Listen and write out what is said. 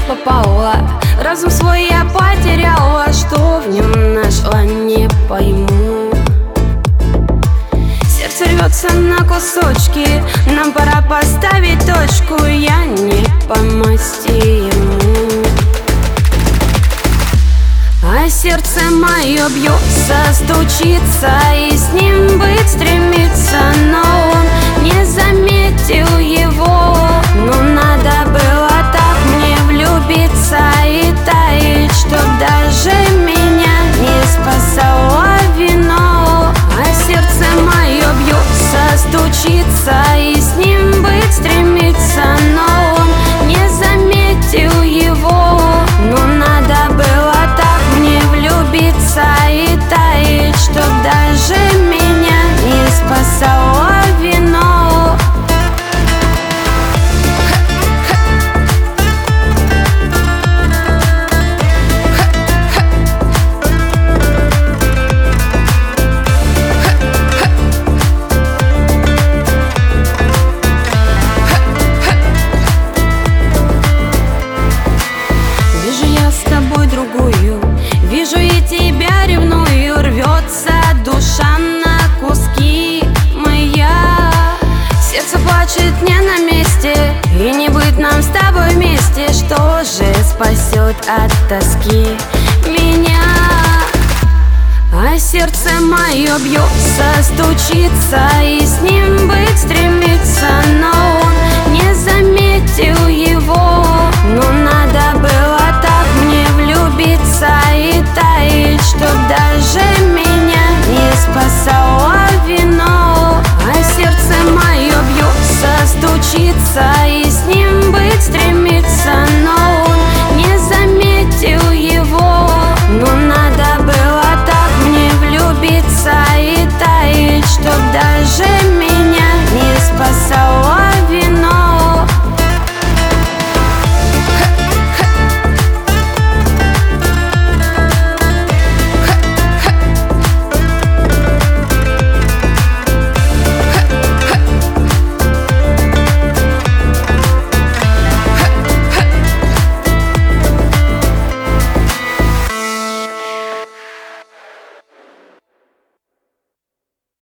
попала. Разум свой я потеряла, что в нем нашла, не пойму. Сердце рвется на кусочки, нам пора поставить точку. Я не по масти ему, а сердце мое бьется, стучится и с ним быть стремится. Но он не заметил его, но надо было так мне влюбиться и таять, чтоб даже меня не спасало вино. А сердце мое бьется, стучится и с ним быть стремится. Но он не заметил его, но надо было так мне влюбиться и таять, чтоб даже меня не спасало вино. Вижу я с тобой другую, вижу и тебя ревную. Рвется душа на куски моя, сердце плачет не на месте, и не быть нам с тобой вместе. Что же спасет от тоски меня? А сердце мое бьется, стучится и с ним быть стремится. Но